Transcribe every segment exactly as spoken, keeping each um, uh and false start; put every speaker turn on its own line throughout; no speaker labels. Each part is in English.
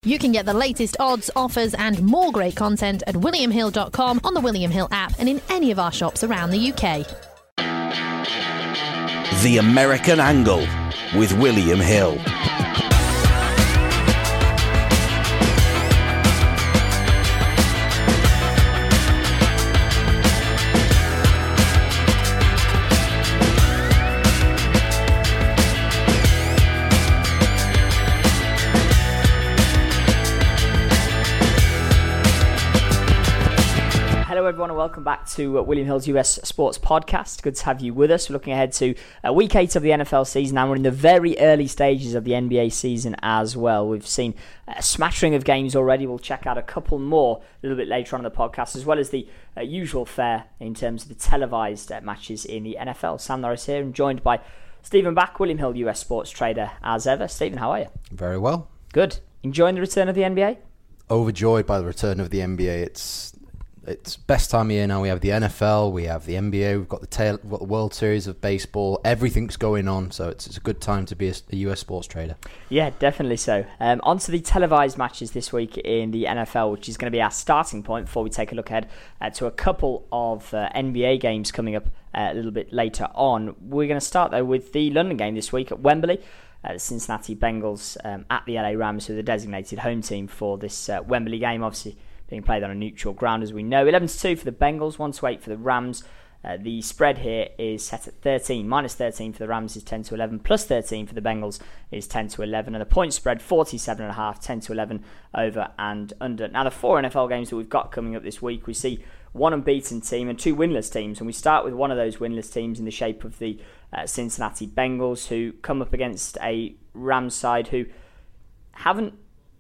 You can get the latest odds, offers and more great content at william hill dot com, on the William Hill app and in any of our shops around the U K.
The American Angle with William Hill.
Hello everyone and welcome back to uh, William Hill's U S Sports Podcast. Good to have you with us. We're looking ahead to uh, week eight of the N F L season, and we're in the very early stages of the N B A season as well. We've seen a smattering of games already. We'll check out a couple more a little bit later on in the podcast, as well as the uh, usual fare in terms of the televised uh, matches in the N F L. Sam Norris here, and joined by Stephen Back, William Hill U S Sports Trader as ever. Stephen, how are you?
Very well.
Good. Enjoying the return of the N B A?
Overjoyed by the return of the N B A. It's It's best time of year now. We have the N F L, we have the N B A, we've got the, tail, we've got the World Series of Baseball. Everything's going on, so it's, it's a good time to be a, a U S sports trader. Yeah,
definitely so. Um, on to the televised matches this week in the N F L, which is going to be our starting point before we take a look ahead uh, to a couple of uh, N B A games coming up uh, a little bit later on. We're going to start, though, with the London game this week at Wembley. Uh, the Cincinnati Bengals um, at the L A Rams, who are the designated home team for this uh, Wembley game, obviously being played on a neutral ground, as we know. eleven to two for the Bengals, one to eight for the Rams. Uh, the spread here is set at thirteen. Minus thirteen for the Rams is ten to eleven. Plus thirteen for the Bengals is ten to eleven. And the point spread, forty-seven and a half, ten to eleven over and under. Now, the four N F L games that we've got coming up this week, we see one unbeaten team and two winless teams. And we start with one of those winless teams in the shape of the uh, Cincinnati Bengals, who come up against a Rams side who haven't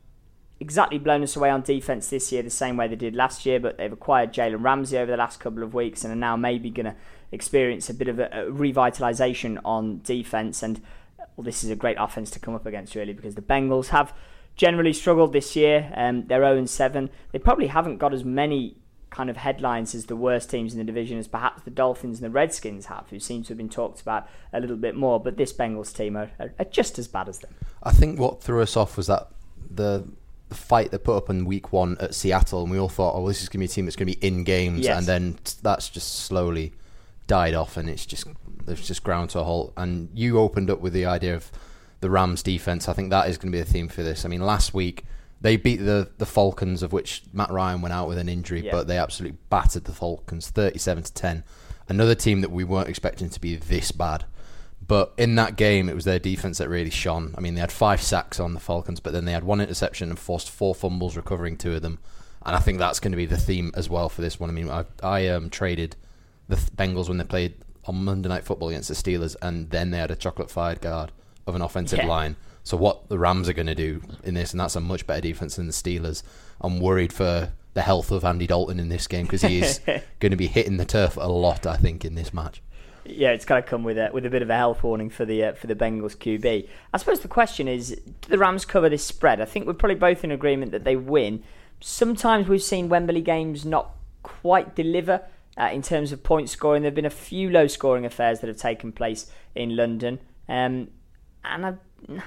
exactly blown us away on defence this year the same way they did last year, but they've acquired Jalen Ramsey over the last couple of weeks and are now maybe going to experience a bit of a, a revitalisation on defence. And well, this is a great offence to come up against, really, because the Bengals have generally struggled this year. Um, they're oh and seven. They probably haven't got as many kind of headlines as the worst teams in the division as perhaps the Dolphins and the Redskins have, who seem to have been talked about a little bit more, but this Bengals team are, are, are just as bad as them.
I think what threw us off was that the the fight they put up in week one at Seattle, and we all thought, oh, this is going to be a team that's going to be in games, yes. And then that's just slowly died off, and it's just it's just ground to a halt. And you opened up with the idea of the Rams defense. I think that is going to be a theme for this. I mean, last week they beat the the Falcons, of which Matt Ryan went out with an injury, yeah. But they absolutely battered the Falcons thirty-seven to ten. Another team that we weren't expecting to be this bad. But in that game, it was their defense that really shone. I mean, they had five sacks on the Falcons, but then they had one interception and forced four fumbles, recovering two of them. And I think that's going to be the theme as well for this one. I mean, I, I um, traded the Bengals when they played on Monday Night Football against the Steelers, and then they had a chocolate-fired guard of an offensive yeah. line. So what the Rams are going to do in this, and that's a much better defense than the Steelers. I'm worried for the health of Andy Dalton in this game, because he is going to be hitting the turf a lot, I think, in this match.
Yeah, it's got to come with a with a bit of a health warning for the uh, for the Bengals Q B. I suppose the question is, do the Rams cover this spread? I think we're probably both in agreement that they win. Sometimes we've seen Wembley games not quite deliver uh, in terms of point scoring. There have been a few low scoring affairs that have taken place in London, um, and I,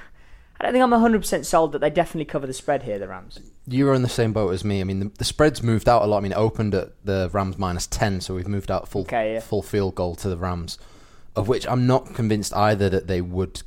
I don't think I'm one hundred percent sold that they definitely cover the spread here, the Rams.
You were in the same boat as me. I mean, the, the spread's moved out a lot. I mean, it opened at the Rams minus ten, so we've moved out full okay, yeah. full field goal to the Rams, of which I'm not convinced either that they would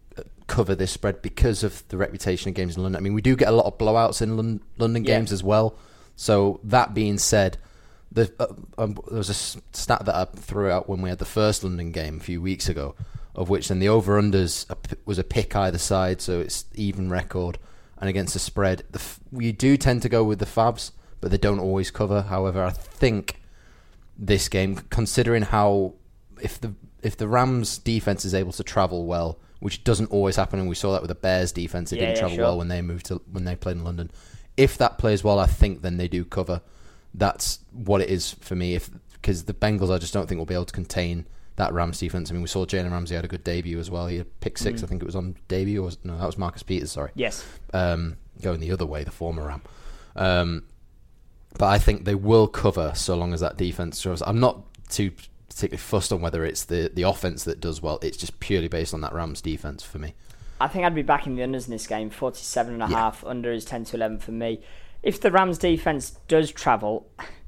cover this spread because of the reputation of games in London. I mean, we do get a lot of blowouts in Lon- London games yeah. as well. So that being said, the, uh, um, there was a stat that I threw out when we had the first London game a few weeks ago, of which then the over-unders was a pick either side, so it's even record. And against the spread, the f- we do tend to go with the Fabs, but they don't always cover. However, I think this game, considering how if the if the Rams defense is able to travel well, which doesn't always happen, and we saw that with the Bears defense, it yeah, didn't yeah, travel sure. well when they moved to when they played in London. If that plays well, I think then they do cover. That's what it is for me. If because the Bengals, I just don't think will be able to contain that Rams defense. I mean, we saw Jalen Ramsey had a good debut as well. He had pick six, mm. I think it was on debut, or was, no, that was Marcus Peters, sorry.
Yes.
Um, going the other way, the former Ram. Um, but I think they will cover so long as that defense shows. I'm not too particularly fussed on whether it's the, the offense that does well. It's just purely based on that Rams defense for me.
I think I'd be backing the unders in this game. forty-seven and a
yeah.
half. Under is ten to eleven for me. If the Rams defense does travel,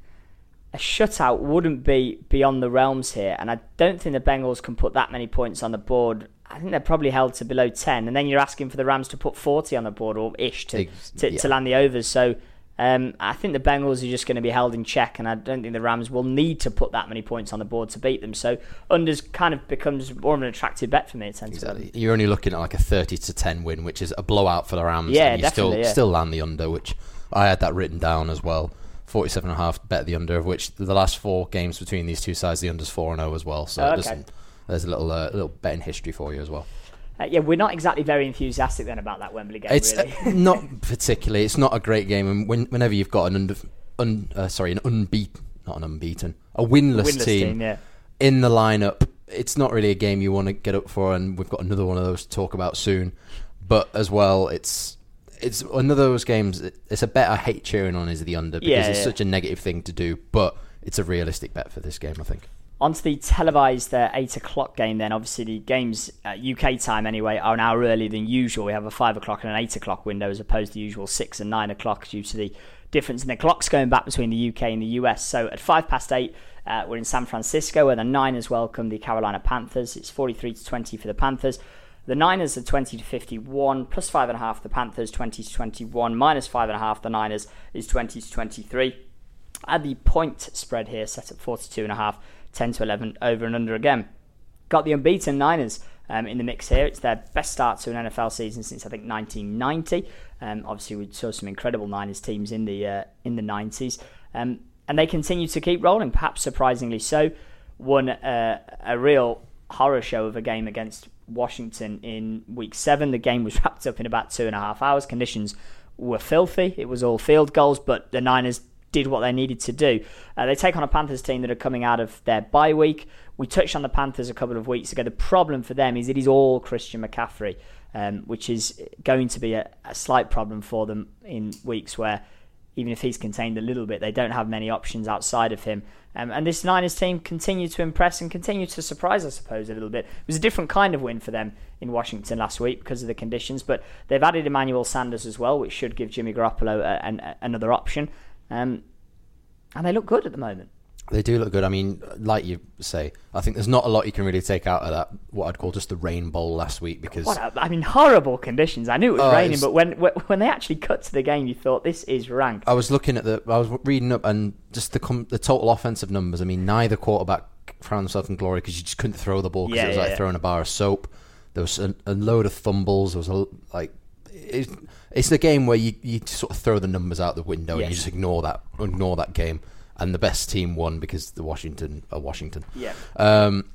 a shutout wouldn't be beyond the realms here, and I don't think the Bengals can put that many points on the board. I think they're probably held to below ten, and then you're asking for the Rams to put forty on the board, or ish, to, to, yeah. to land the overs. So um, I think the Bengals are just going to be held in check, and I don't think the Rams will need to put that many points on the board to beat them. So unders kind of becomes more of an attractive bet for me. It tends
exactly.
to
You're only looking at like a thirty to ten win, which is a blowout for the Rams.
Yeah,
and you
definitely.
Still,
yeah.
still land the under, which I had that written down as well. forty-seven and a half, bet the under, of which the last four games between these two sides, the under's four and oh as well. So
oh, okay.
there's a little uh, little betting history for you as well.
Uh, yeah, we're not exactly very enthusiastic then about that Wembley game.
It's
really.
uh, not particularly. It's not a great game, and when, whenever you've got an under, un, uh, sorry, an unbeaten, not an unbeaten, a winless,
winless
team,
team yeah.
in the lineup, it's not really a game you want to get up for. And we've got another one of those to talk about soon. But as well, it's it's one of those games. It's a bet I hate cheering on is the under because
yeah,
it's
yeah.
such a negative thing to do. But it's a realistic bet for this game, I think.
On to the televised uh, eight o'clock game then. Obviously the games, uh, U K time anyway, are an hour earlier than usual. We have a five o'clock and an eight o'clock window as opposed to the usual six and nine o'clock due to the difference in the clocks going back between the U K and the U S. So at five past eight, uh, we're in San Francisco where the Niners welcome the Carolina Panthers. It's forty-three to twenty for the Panthers. The Niners are twenty to fifty-one, plus five and a half the Panthers, twenty to twenty-one, minus five and a half the Niners is twenty to twenty-three. At the point spread here, set at forty-two and a half. ten to eleven over and under again. Got the unbeaten Niners um, in the mix here. It's their best start to an N F L season since I think nineteen ninety. Um, obviously, we saw some incredible Niners teams in the uh, in the nineties, um, and they continue to keep rolling. Perhaps surprisingly so. Won uh, a real horror show of a game against Washington in week seven. The game was wrapped up in about two and a half hours. Conditions were filthy. It was all field goals, but the Niners did what they needed to do. Uh, they take on a Panthers team that are coming out of their bye week. We touched on the Panthers a couple of weeks ago. The problem for them is it is all Christian McCaffrey, um, which is going to be a, a slight problem for them in weeks where, even if he's contained a little bit, they don't have many options outside of him. Um, and this Niners team continued to impress and continued to surprise, I suppose, a little bit. It was a different kind of win for them in Washington last week because of the conditions, but they've added Emmanuel Sanders as well, which should give Jimmy Garoppolo a, a, a, another option. Um, and they look good at the moment.
They do look good. I mean, like you say, I think there's not a lot you can really take out of that, what I'd call just the rain bowl last week. Because
what a, I mean, horrible conditions. I knew it was
uh,
raining, but when when they actually cut to the game, you thought, this is rank.
I was looking at the, I was reading up, and just the com- the total offensive numbers. I mean, neither quarterback found himself in glory because you just couldn't throw the ball because
yeah,
it was
yeah,
like
yeah.
throwing a bar of soap. There was a, a load of fumbles. There was a, like, it, it's the game where you, you sort of throw the numbers out the window
yes.
and you just ignore that ignore that game. And the best team won because the Washington are Washington.
Yeah.
Um,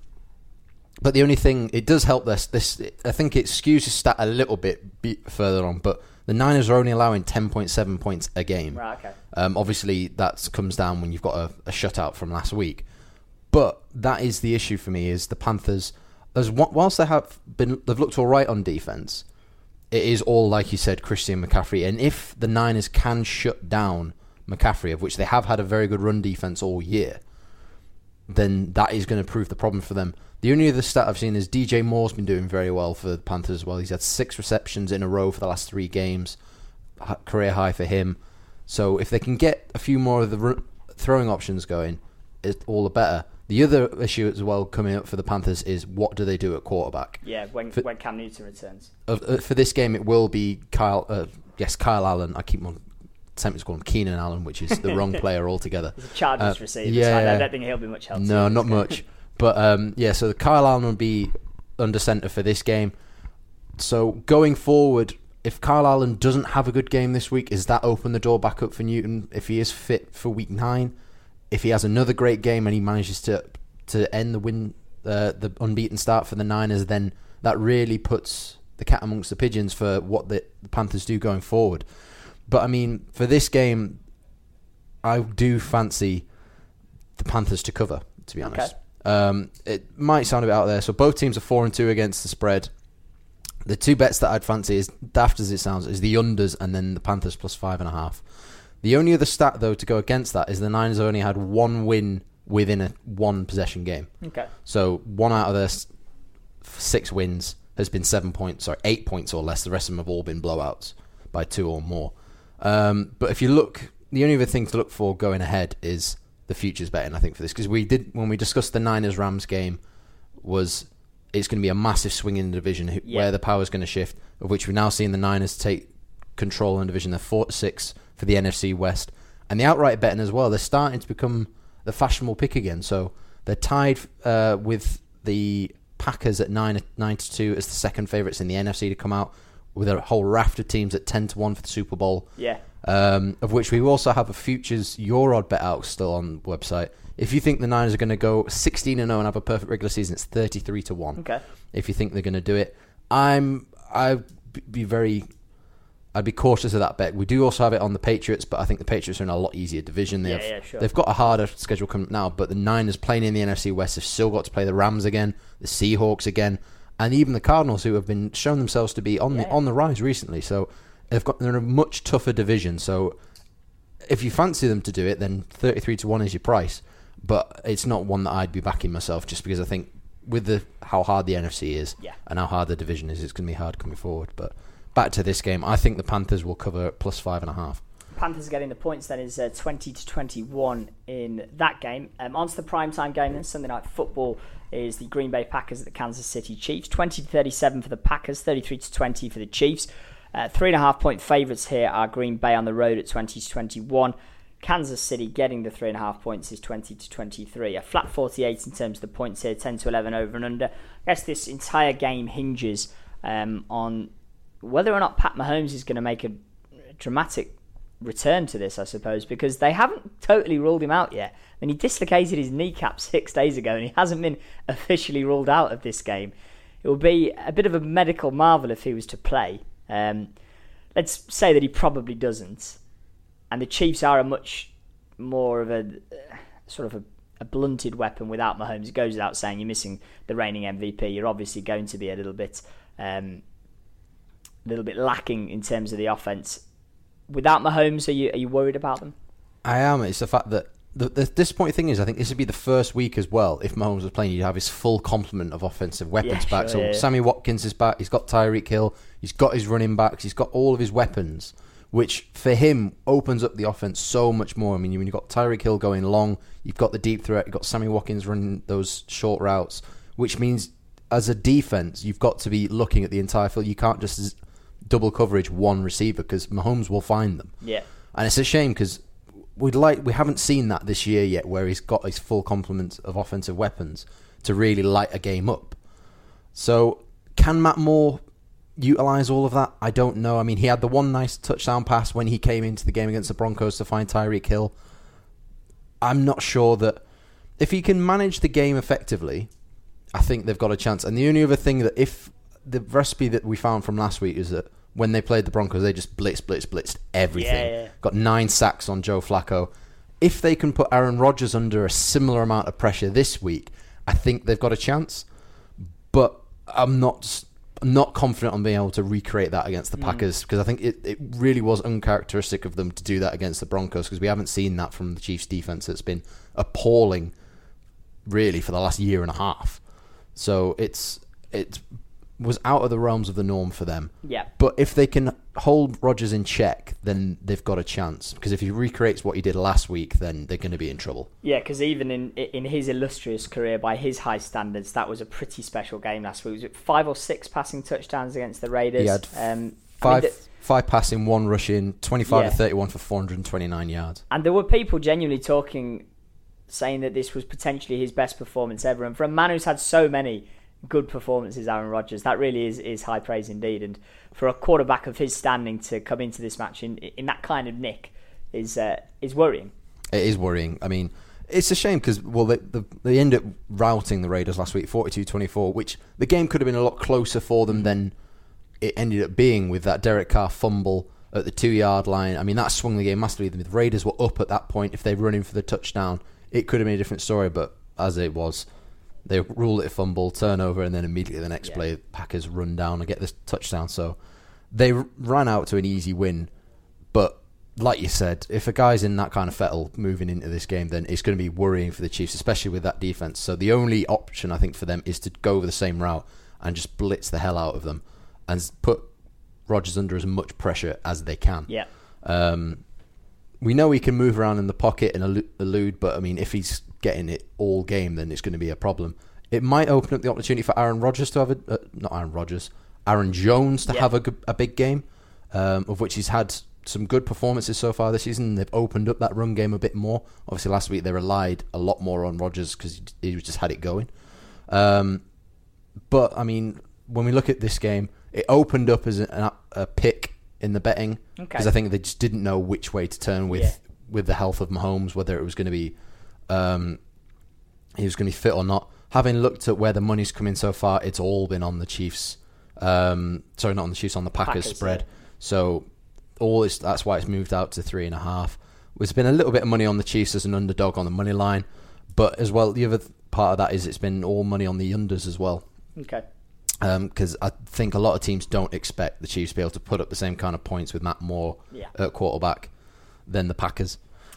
but the only thing, it does help this. This I think it skews the stat a little bit be, further on. But the Niners are only allowing ten point seven points a game.
Right. Okay.
Um, obviously, that comes down when you've got a, a shutout from last week. But that is the issue for me. Is the Panthers, as whilst they have been, they've looked all right on defense. It is all, like you said, Christian McCaffrey. And if the Niners can shut down McCaffrey, of which they have had a very good run defense all year, then that is going to prove the problem for them. The only other stat I've seen is D J Moore's been doing very well for the Panthers as well. He's had six receptions in a row for the last three games, career high for him. So if they can get a few more of the r- throwing options going, it's all the better. The other issue as well coming up for the Panthers is what do they do at quarterback?
Yeah, when
for,
when Cam Newton returns.
Uh, for this game, it will be Kyle. Uh, yes, Kyle Allen. I keep on tempted to call him Keenan Allen, which is the wrong player altogether.
He's a Chargers
uh,
receiver,
yeah,
so I don't think he'll be much help.
No, not much. But um, yeah, so Kyle Allen will be under centre for this game. So going forward, if Kyle Allen doesn't have a good game this week, is that open the door back up for Newton if he is fit for week nine? If he has another great game and he manages to to end the win, uh, the unbeaten start for the Niners, then that really puts the cat amongst the pigeons for what the, the Panthers do going forward. But I mean, for this game, I do fancy the Panthers to cover, to be honest.
Okay.
Um, it might sound a bit out there. So both teams are four and two against the spread. The two bets that I'd fancy, is daft as it sounds, is the unders and then the Panthers plus five and a half. The only other stat, though, to go against that is the Niners have only had one win within a one possession game.
Okay.
So one out of their six wins has been seven points, sorry, eight points or less. The rest of them have all been blowouts by two or more. Um, but if you look, the only other thing to look for going ahead is the futures betting, I think, for this. Because we did, when we discussed the Niners-Rams game, was it's going to be a massive swing in the division yeah. where the power's going to shift, of which we're now seeing the Niners take control in the division. They're four to six for the N F C West. And the outright betting as well, they're starting to become the fashionable pick again. So they're tied uh, with the Packers at nine to two as the second favourites in the N F C to come out, with a whole raft of teams at ten to one for the Super Bowl.
Yeah.
Um, of which we also have a futures your odd bet out still on the website. If you think the Niners are going to go sixteen and oh and have a perfect regular season, it's thirty-three to one.
Okay.
If you think they're going to do it, I'm I'd be very I'd be cautious of that bet. We do also have it on the Patriots, but I think the Patriots are in a lot easier division. They
yeah,
have,
yeah, sure.
They've got a harder schedule coming up now, but the Niners playing in the N F C West have still got to play the Rams again, the Seahawks again, and even the Cardinals, who have been shown themselves to be on
yeah.
the on the rise recently. So they've got they're in a much tougher division. So if you fancy them to do it, then thirty-three to one is your price. But it's not one that I'd be backing myself, just because I think with the how hard the N F C is
yeah.
and how hard the division is, it's going to be hard coming forward. But back to this game, I think the Panthers will cover plus five and a half.
Panthers getting the points then is uh, twenty to twenty-one in that game. Um, on to the primetime game then, Sunday Night Football is the Green Bay Packers at the Kansas City Chiefs. twenty to thirty-seven for the Packers, thirty-three to twenty for the Chiefs. Uh, three and a half point favourites here are Green Bay on the road at twenty to twenty-one. Kansas City getting the three and a half points is twenty to twenty-three. A flat forty-eight in terms of the points here, ten to eleven over and under. I guess this entire game hinges um, on whether or not Pat Mahomes is going to make a dramatic return to this, I suppose, because they haven't totally ruled him out yet. I mean, he dislocated his kneecap six days ago and he hasn't been officially ruled out of this game. It would be a bit of a medical marvel if he was to play. Um, let's say that he probably doesn't. And the Chiefs are a much more of a uh, sort of a, a blunted weapon without Mahomes. It goes without saying, you're missing the reigning M V P. You're obviously going to be a little bit, um, a little bit lacking in terms of the offense. Without Mahomes, are you are you worried about them?
I am. It's the fact that the, the disappointing thing is, I think this would be the first week as well. If Mahomes was playing, you'd have his full complement of offensive weapons
yeah,
back.
Sure,
so
yeah, yeah.
Sammy Watkins is back. He's got Tyreek Hill. He's got his running backs. He's got all of his weapons, which for him opens up the offense so much more. I mean, when you've got Tyreek Hill going long, you've got the deep threat, you've got Sammy Watkins running those short routes, which means as a defense, you've got to be looking at the entire field. You can't just double coverage one receiver because Mahomes will find them.
Yeah.
And it's a shame because we'd like we haven't seen that this year yet, where he's got his full complement of offensive weapons to really light a game up. So can Matt Moore utilise all of that? I don't know. I mean, he had the one nice touchdown pass when he came into the game against the Broncos to find Tyreek Hill. I'm not sure that if he can manage the game effectively, I think they've got a chance. And the only other thing that if the recipe that we found from last week is that when they played the Broncos, they just blitz, blitz, blitzed everything.
Yeah, yeah.
Got nine sacks on Joe Flacco. If they can put Aaron Rodgers under a similar amount of pressure this week, I think they've got a chance. But I'm not not confident on being able to recreate that against the mm. Packers, because I think it, it really was uncharacteristic of them to do that against the Broncos, because we haven't seen that from the Chiefs defense. It's been appalling, really, for the last year and a half. So it's it's was out of the realms of the norm for them.
Yeah.
But if they can hold Rodgers in check, then they've got a chance. Because if he recreates what he did last week, then they're going to be in trouble.
Yeah, because even in in his illustrious career, by his high standards, that was a pretty special game last week. Was it five or six passing touchdowns against the Raiders?
He had
um,
five,
I mean, the,
five passing, one rushing, twenty-five
yeah.
to thirty-one for four hundred twenty-nine yards.
And there were people genuinely talking, saying that this was potentially his best performance ever. And for a man who's had so many good performances, Aaron Rodgers, that really is, is high praise indeed. And for a quarterback of his standing to come into this match in in that kind of nick is uh, is worrying.
It is worrying. I mean, it's a shame because, well, they, they, they ended up routing the Raiders last week, forty-two twenty-four, which the game could have been a lot closer for them than it ended up being with that Derek Carr fumble at the two-yard line. I mean, that swung the game massively. The Raiders were up at that point. If they were running for the touchdown, it could have been a different story, but as it was, they ruled it a fumble, turnover, and then immediately the next yeah. play, Packers run down and get this touchdown. So they ran out to an easy win. But like you said, if a guy's in that kind of fettle moving into this game, then it's going to be worrying for the Chiefs, especially with that defense. So the only option, I think, for them is to go over the same route. and just blitz the hell out of them and put Rodgers under as much pressure as they can.
Yeah.
Um, we know he can move around in the pocket and elude, but I mean, if he's getting it all game, then it's going to be a problem. It might open up the opportunity for Aaron Rodgers to have a uh, not Aaron Rodgers, Aaron Jones to yeah. have a, a big game, um, of which he's had some good performances so far this season. They've opened up that run game a bit more. Obviously, last week they relied a lot more on Rodgers because he just had it going. Um, but I mean, when we look at this game, it opened up as a, a pick in the betting because okay. I think they just didn't know which way to turn with yeah. with the health of Mahomes, whether it was going to be um, he was going to be fit or not. Having looked at where the money's come in so far, it's all been on the Chiefs. Um, sorry, not on the Chiefs, on the Packers, Packers spread. Yeah. So all is that's why it's moved out to three and a half. There's been a little bit of money on the Chiefs as an underdog on the money line, but as well, the other part of that is it's been all money on the unders as well.
Okay.
Because um, I think a lot of teams don't expect the Chiefs to be able to put up the same kind of points with Matt Moore
yeah.
at quarterback than the Packers.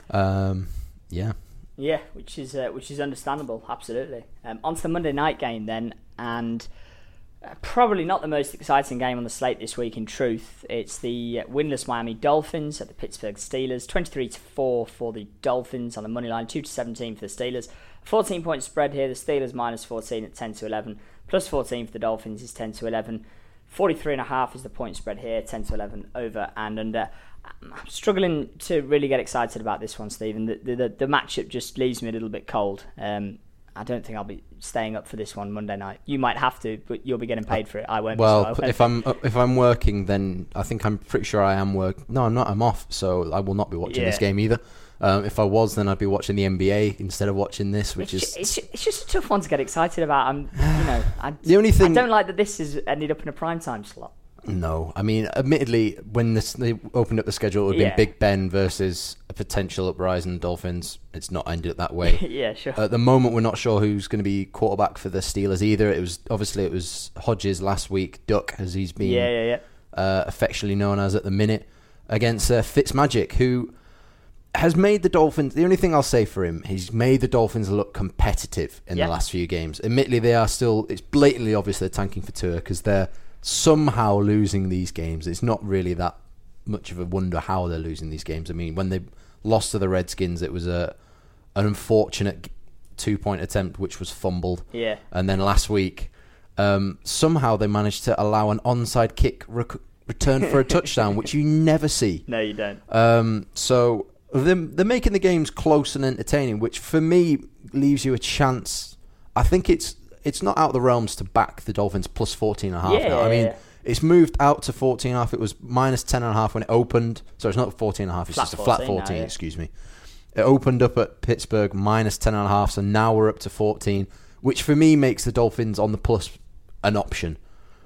Um, yeah.
Yeah, which is uh, which is understandable, absolutely. Um, on to the Monday night game then, and uh, probably not the most exciting game on the slate this week. In truth, it's the winless Miami Dolphins at the Pittsburgh Steelers. Twenty-three to four for the Dolphins on the money line. Two to seventeen for the Steelers. Fourteen point spread here. The Steelers minus fourteen at ten to eleven. Plus fourteen for the Dolphins is ten to eleven. Forty-three and a half is the point spread here. Ten to eleven over and under. I'm struggling to really get excited about this one, Stephen. The, the, the matchup just leaves me a little bit cold. Um, I don't think I'll be staying up for this one Monday night. You might have to, but you'll be getting paid for it. I won't.
Well,
be, so
if I'm if I'm working, then I think I'm pretty sure I am work. No, I'm not. I'm off, so I will not be watching yeah. this game either. Um, if I was, then I'd be watching the N B A instead of watching this, which
it's,
is
it's, it's just a tough one to get excited about. I'm, you know, I,
the only thing
I don't like that this has ended up in a prime time slot.
No, I mean, admittedly, when this, they opened up the schedule, it would have yeah. been Big Ben versus a potential uprising Dolphins. It's not ended up that way.
yeah, sure.
At the moment, we're not sure who's going to be quarterback for the Steelers either. It was obviously it was Hodges last week, Duck, as he's been
yeah, yeah, yeah.
Uh, affectionately known as at the minute, against uh, Fitzmagic, who has made the Dolphins. The only thing I'll say for him, he's made the Dolphins look competitive in yeah. the last few games. Admittedly, they are still. It's blatantly obvious they're tanking for Tua because they're somehow losing these games. It's not really that much of a wonder how they're losing these games. I mean, when they lost to the Redskins, it was a an unfortunate two-point attempt which was fumbled.
Yeah.
And then last week, um, somehow they managed to allow an onside kick rec- return for a touchdown, which you never see.
No, you don't.
Um, so they're, they're making the games close and entertaining, which for me leaves you a chance. I think it's It's not out of the realms to back the Dolphins plus fourteen and a half
yeah,
now. I mean,
yeah.
it's moved out to fourteen and a half. It was minus ten and a half when it opened. So it's not fourteen and a half. It's
flat
just a flat fourteen,
now, yeah.
excuse me. It opened up at Pittsburgh minus ten and a half. So now we're up to fourteen, which for me makes the Dolphins on the plus an option.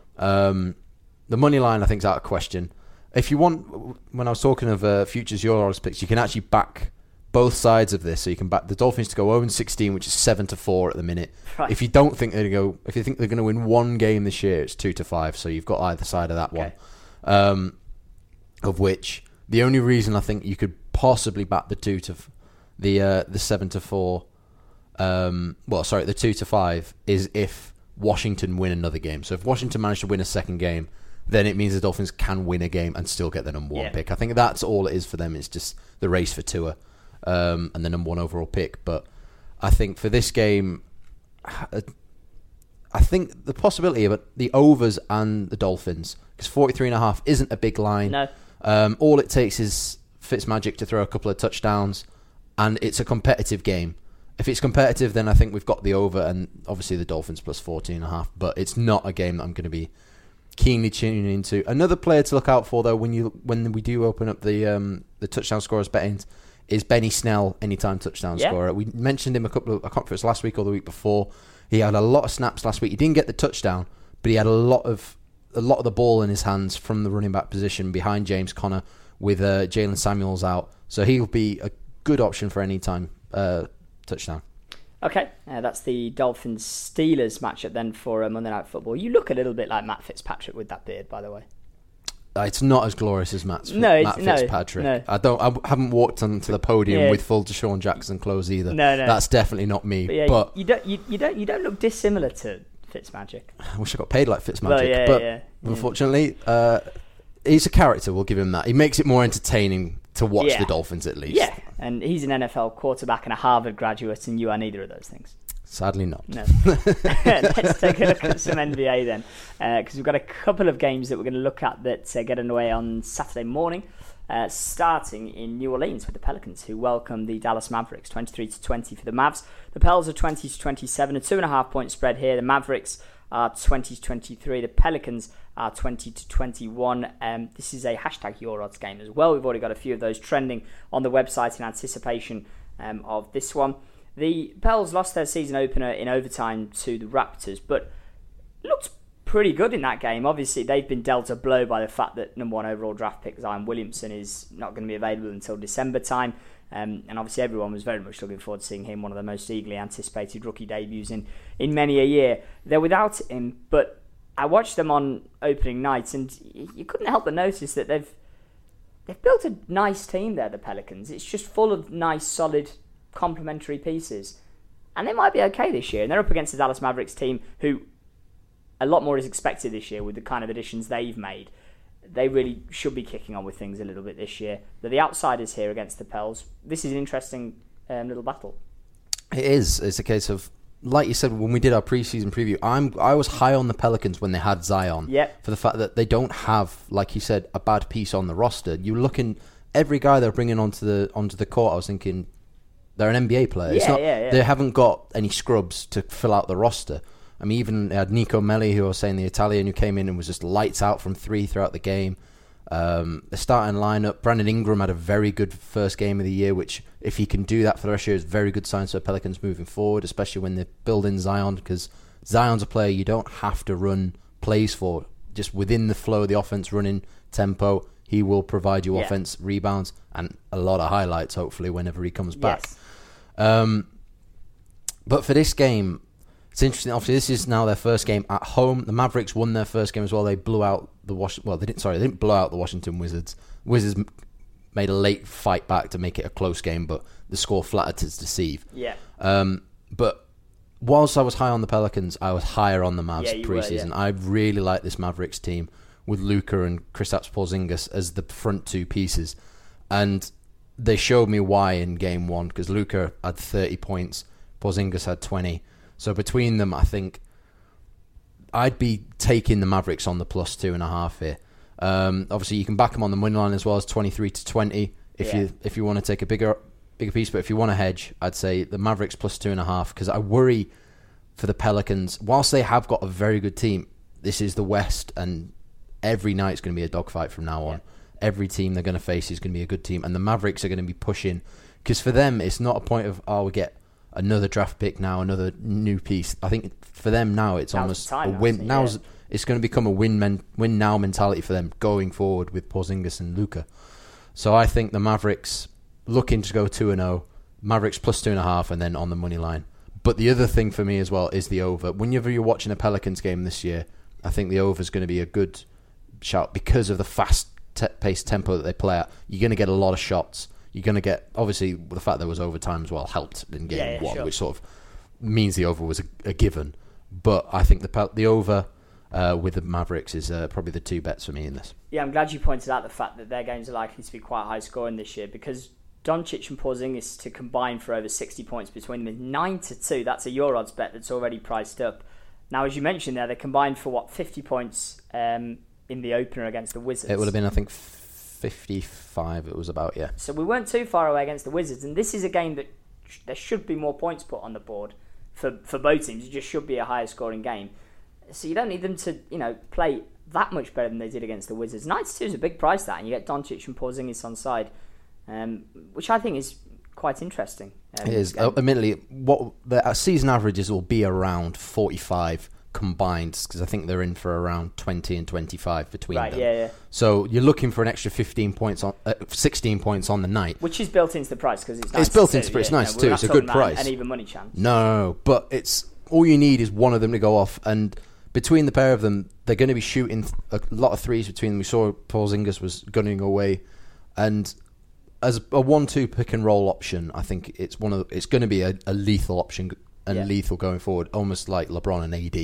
Um, the money line, I think, is out of question. If you want, when I was talking of uh, futures Euros picks, you can actually back both sides of this, so you can back the Dolphins to go oh and sixteen, which is seven to four at the minute.
Right.
If you don't think they're going to go, if you think they're going to win one game this year, it's two to five. So you've got either side of that
okay.
one. Um, of which the only reason I think you could possibly back the two to f- the uh, the seven to four, um, well, sorry, the two to five is if Washington win another game. So if Washington managed to win a second game, then it means the Dolphins can win a game and still get the number one
yeah.
pick. I think that's all it is for them. It's just the race for Tua. Um, and the number one overall pick. But I think for this game, I think the possibility of it, the overs and the Dolphins, because forty-three and a half isn't a big line.
No.
Um, all it takes is Fitzmagic to throw a couple of touchdowns, and it's a competitive game. If it's competitive, then I think we've got the over, and obviously the Dolphins plus fourteen and a half. But it's not a game that I'm going to be keenly tuning into. Another player to look out for, though, when you when we do open up the um, the touchdown scorers betting, is Benny Snell, anytime touchdown
yeah.
scorer. We mentioned him a couple of, I can't remember if it was last week or the week before. He had a lot of snaps last week. He didn't get the touchdown, but he had a lot of a lot of the ball in his hands from the running back position behind James Conner with uh, Jalen Samuels out. So he'll be a good option for anytime uh, touchdown.
Okay, uh, that's the Dolphins-Steelers matchup then for uh, Monday Night Football. You look a little bit like Matt Fitzpatrick with that beard, by the way.
It's not as glorious as Matt's,
no,
Matt Fitzpatrick.
No, no.
I don't. I haven't walked onto the podium
yeah.
with full Deshaun Jackson clothes either.
No, no,
that's definitely not me.
But, yeah,
but
you don't, you, you don't, you don't look dissimilar to Fitzmagic.
I wish I got paid like Fitzmagic,
well, yeah,
but
yeah, yeah.
unfortunately, uh, he's a character. We'll give him that. He makes it more entertaining to watch
yeah.
the Dolphins, at least.
Yeah, and he's an N F L quarterback and a Harvard graduate, and you are neither of those things.
Sadly not.
No. Let's take a look at some N B A then, because uh, we've got a couple of games that we're going to look at that uh, get underway on Saturday morning, uh, starting in New Orleans with the Pelicans, who welcome the Dallas Mavericks, twenty-three to twenty for the Mavs. The Pels are twenty to twenty-seven, a two and a half point spread here. The Mavericks are twenty to twenty-three. The Pelicans are twenty to twenty-one. Um, this is a hashtag Your Odds game as well. We've already got a few of those trending on the website in anticipation um, of this one. The Pels lost their season opener in overtime to the Raptors, but looked pretty good in that game. Obviously, they've been dealt a blow by the fact that number one overall draft pick Zion Williamson is not going to be available until December time. Um, and obviously, everyone was very much looking forward to seeing him, one of the most eagerly anticipated rookie debuts in, in many a year. They're without him, but I watched them on opening night, and you couldn't help but notice that they've they've built a nice team there, the Pelicans. It's just full of nice, solid, complementary pieces, and they might be okay this year. And they're up against the Dallas Mavericks team, who a lot more is expected this year with the kind of additions they've made. They really should be kicking on with things a little bit this year. They're the outsiders here against the Pels. This is an interesting um, little battle.
It is. It's a case of, like you said, when we did our preseason preview, I'm I was high on the Pelicans when they had Zion.
Yep.
For the fact that they don't have, like you said, a bad piece on the roster. You're looking, every guy they're bringing onto the onto the court, I was thinking, they're an N B A player.
Yeah,
it's not,
yeah, yeah.
They haven't got any scrubs to fill out the roster. I mean, even they had Nico Melli, who I was saying, the Italian, who came in and was just lights out from three throughout the game. Um, the starting lineup, Brandon Ingram had a very good first game of the year, which, if he can do that for the rest of the year, is very good signs for the Pelicans moving forward, especially when they build in Zion, because Zion's a player you don't have to run plays for. Just within the flow of the offense, running tempo, he will provide you
yeah.
offense, rebounds, and a lot of highlights, hopefully, whenever he comes back.
Yes.
Um, but for this game, it's interesting. Obviously, this is now their first game at home. The Mavericks won their first game as well. They blew out the Was- Well, they didn't. Sorry, they didn't blow out the Washington Wizards. Wizards made a late fight back to make it a close game, but the score flattered to deceive.
Yeah.
Um, but whilst I was high on the Pelicans, I was higher on the Mavs
yeah,
preseason.
Were, yeah.
I really like this Mavericks team with Luka and Kristaps Porzingis as the front two pieces, and they showed me why in game one, because Luka had thirty points, Porzingis had twenty. So between them, I think I'd be taking the Mavericks on the plus two and a half here. Um, obviously, you can back them on the money line as well as twenty-three to twenty if yeah. you if you want to take a bigger bigger piece. But if you want to hedge, I'd say the Mavericks plus two and a half, because I worry for the Pelicans. Whilst they have got a very good team, this is the West, and every night's going to be a dogfight from now on. Yeah. Every team they're going to face is going to be a good team, and the Mavericks are going to be pushing, because for them it's not a point of, oh, we get another draft pick now, another new piece. I think for them now it's
now's
almost a win.
Now,
now's yeah. It's going to become a win men, win now mentality for them going forward with Porzingis and Luka. So I think the Mavericks looking to go two and zero. Mavericks plus two and a half, and then on the money line. But the other thing for me as well is the over. Whenever you're watching a Pelicans game this year, I think the over is going to be a good shout because of the fast te- paced tempo that they play at. You're going to get a lot of shots. You're going to get, obviously, the fact there was overtime as well helped in game
yeah, yeah,
one,
sure.
which sort of means the over was a, a given. But I think the the over uh, with the Mavericks is uh, probably the two bets for me in this.
Yeah, I'm glad you pointed out the fact that their games are likely to be quite high scoring this year, because Doncic and Porzingis to combine for over sixty points between them is nine to two. That's a Your Odds bet that's already priced up. Now, as you mentioned there, they combined for, what, fifty points um, in the opener against the Wizards.
It would have been, I think, fifty-five it was about, yeah.
So we weren't too far away against the Wizards, and this is a game that sh- there should be more points put on the board for, for both teams. It just should be a higher scoring game. So you don't need them to, you know, play that much better than they did against the Wizards. nine to two is a big price, that, and you get Doncic and Porzingis on side, um, which I think is quite interesting. Um,
it is. Uh, admittedly, what the season averages will be around forty-five combined, because I think they're in for around twenty and twenty-five between
right,
them.
Yeah, yeah.
So you're looking for an extra fifteen points on, uh, sixteen points on the night,
which is built into the price because it's nice
it's built
to
into
do,
it's
yeah,
nice
no,
too. It's a good price,
and even money chance.
No, but it's all you need is one of them to go off, and between the pair of them, they're going to be shooting a lot of threes between them. We saw Porzingis was gunning away, and as a one-two pick and roll option, I think it's one of the, it's going to be a, a lethal option and
yeah.
lethal going forward, almost like LeBron and A D,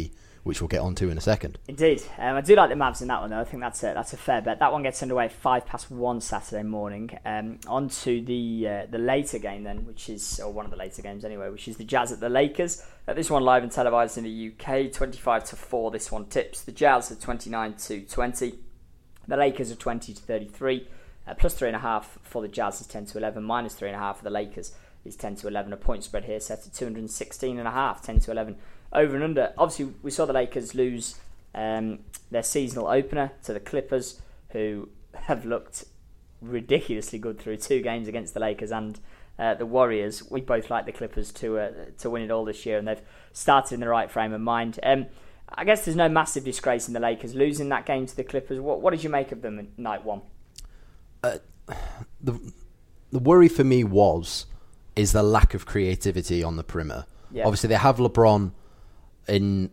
which we'll get onto in a second.
Indeed. Um, I do like the Mavs in that one, though. I think that's a, that's a fair bet. That one gets underway five past one Saturday morning. Um, on to the uh, the later game then, which is, or one of the later games anyway, which is the Jazz at the Lakers. Uh, this one live and televised in the U K, twenty-five to four. This one tips. The Jazz are twenty-nine to twenty. The Lakers are twenty to thirty-three. Uh, plus three and a half for the Jazz is ten to eleven. Minus three and a half for the Lakers is ten to eleven. A point spread here set at two hundred sixteen and a half, ten to eleven. Over and under. Obviously, we saw the Lakers lose um, their seasonal opener to the Clippers, who have looked ridiculously good through two games against the Lakers and uh, the Warriors. We both like the Clippers to uh, to win it all this year, and they've started in the right frame of mind. Um, I guess there's no massive disgrace in the Lakers losing that game to the Clippers. What, what did you make of them in night one?
Uh, the the worry for me was is the lack of creativity on the perimeter. Yeah. Obviously, they have LeBron in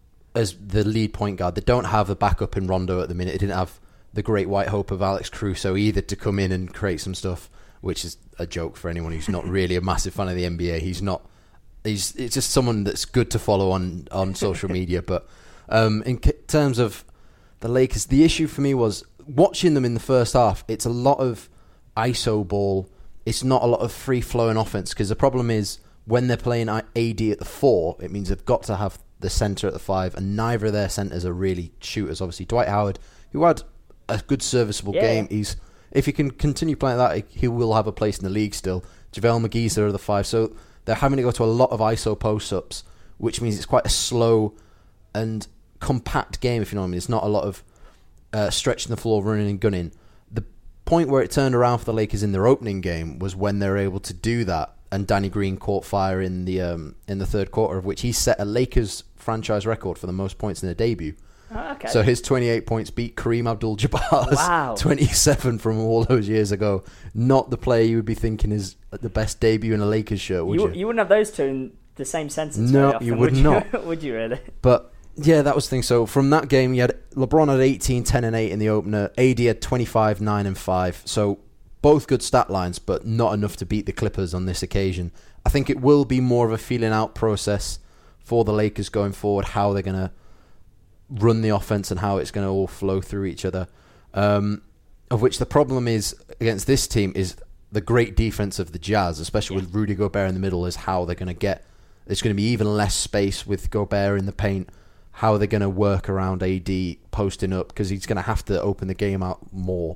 as the lead point guard. They don't have a backup in Rondo at the minute. They didn't have the great white hope of Alex Caruso either to come in and create some stuff, which is a joke for anyone who's not really a massive fan of the N B A. He's not. He's it's just someone that's good to follow on on social media. But um, in c- terms of the Lakers, the issue for me was watching them in the first half. It's a lot of I S O ball. It's not a lot of free flowing offense, because the problem is, when they're playing A D at the four, it means they've got to have the centre at the five, and neither of their centres are really shooters. Obviously, Dwight Howard, who had a good serviceable yeah. game, he's if he can continue playing that, he will have a place in the league still. JaVale McGee's there at the five, so they're having to go to a lot of I S O post-ups, which means it's quite a slow and compact game, if you know what I mean. It's not a lot of uh, stretching the floor, running and gunning. The point where it turned around for the Lakers in their opening game was when they were able to do that, and Danny Green caught fire in the um, in the third quarter, of which he set a Lakers franchise record for the most points in their debut.
Oh, okay.
So his twenty-eight points beat Kareem Abdul-Jabbar's
wow.
twenty-seven from all those years ago. Not the player you would be thinking is the best debut in a Lakers shirt, would you?
You, you wouldn't have those two in the same sentence
No,
very often,
you would,
would
not.
You? Would you really?
But yeah, that was the thing. So from that game, you had LeBron had eighteen, ten and eight in the opener. A D had twenty-five, nine and five. So both good stat lines, but not enough to beat the Clippers on this occasion. I think it will be more of a feeling out process for the Lakers going forward, how they're going to run the offense and how it's going to all flow through each other. Um, of which the problem is against this team is the great defense of the Jazz, especially yeah. with Rudy Gobert in the middle, is how they're going to get. There's going to be even less space with Gobert in the paint. How they're going to work around A D posting up, because he's going to have to open the game out more.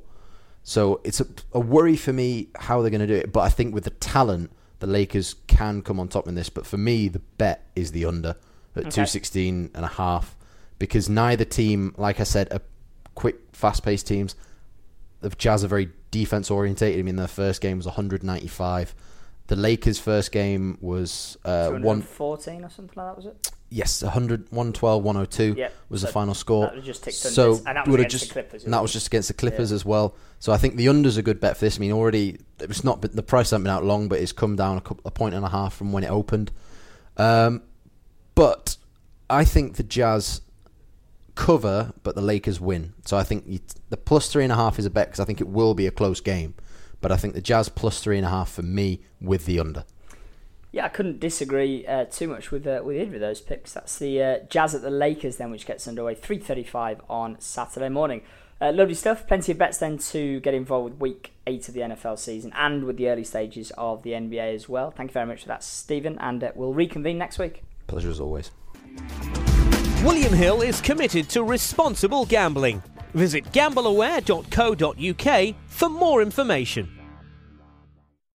So it's a, a worry for me how they're going to do it. But I think with the talent, the Lakers can come on top in this. But for me, the bet is the under at okay. two sixteen and a half, because neither team, like I said, are quick, fast-paced teams. The Jazz are very defense-orientated. I mean, their first game was one ninety-five. The Lakers' first game was uh,
one fourteen or something like that, was it?
Yes, one twelve, one oh two
yep.
was
so
the final score.
That just ticked
so
and that was against
just,
the Clippers.
And that was just against the Clippers
yeah.
as well. So I think the under's a good bet for this. I mean, already it's not the price hasn't been out long, but it's come down a, couple, a point and a half from when it opened. Um, but I think the Jazz cover, but the Lakers win. So I think you, the plus three and a half is a bet, because I think it will be a close game. But I think the Jazz plus three and a half for me with the under.
Yeah, I couldn't disagree uh, too much with uh, with either of those picks. That's the uh, Jazz at the Lakers then, which gets underway three thirty-five on Saturday morning. Uh, lovely stuff. Plenty of bets then to get involved with week eight of the N F L season and with the early stages of the N B A as well. Thank you very much for that, Stephen, and uh, we'll reconvene next week.
Pleasure as always.
William Hill is committed to responsible gambling. Visit gamble aware dot co dot uk for more information.